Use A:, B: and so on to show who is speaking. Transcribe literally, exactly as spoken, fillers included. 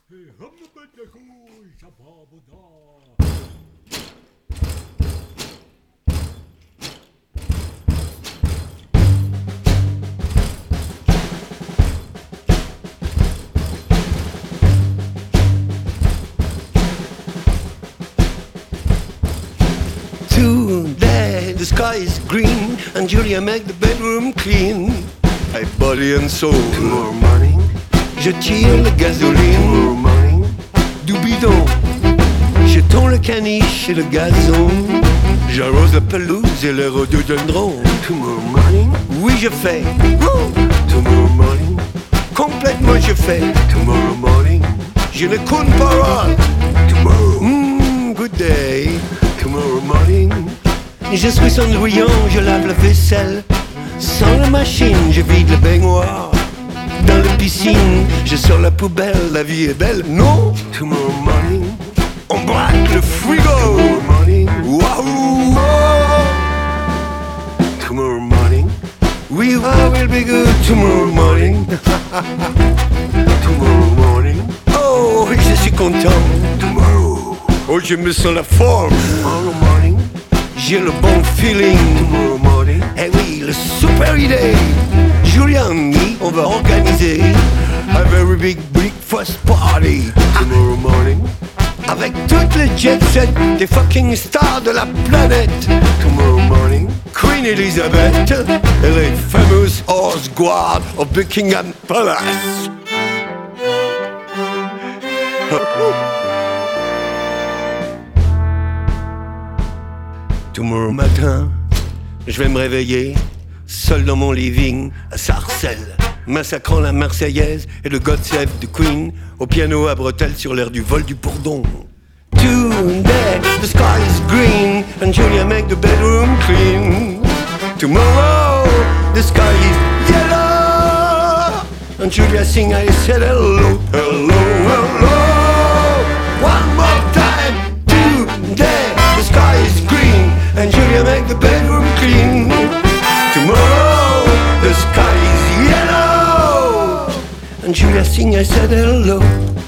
A: Today the sky is green and Julia make the bedroom clean. Hey, body and soul. Tomorrow morning, je tire la gasoline. Tomorrow morning, du bidon, je tond le caniche et le gazon. J'arrose la pelouse et le rhododendron. Tomorrow morning, oui je fais. Woo! Tomorrow morning, complètement je fais. Tomorrow morning, j'ai le coup de parole. Tomorrow, mm, good day. Tomorrow morning, je suis cendrillon, je lave la vaisselle. Sans la machine, je vide le baignoire. Dans la piscine, je sors la poubelle. La vie est belle, non? Tomorrow morning, on braque le frigo. Tomorrow morning, waouh! Tomorrow morning, we I will be good. Tomorrow morning, tomorrow morning, oh, je suis content. Tomorrow, oh, je me sens la forme. Tomorrow morning, j'ai le bon feeling. Tomorrow morning, eh oui, le super idée. Julia et me, on va organiser a very big breakfast party. Tomorrow morning, avec toutes les jet set des fucking stars de la planète. Tomorrow morning, Queen Elizabeth et les famous horse guard of Buckingham Palace. Tomorrow matin, je vais me réveiller, seul dans mon living, à Sarcelles, massacrant la Marseillaise et le God Save the Queen, au piano à bretelles sur l'air du vol du Bourdon. Today, the sky is green, and Julia make the bedroom clean. Tomorrow, the sky is yellow, and Julia sing, I said hello, hello, hello. One more time, today, the sky is green, and Julia make the bedroom clean. Tomorrow, the sky is yellow, and Julia sing, I said hello.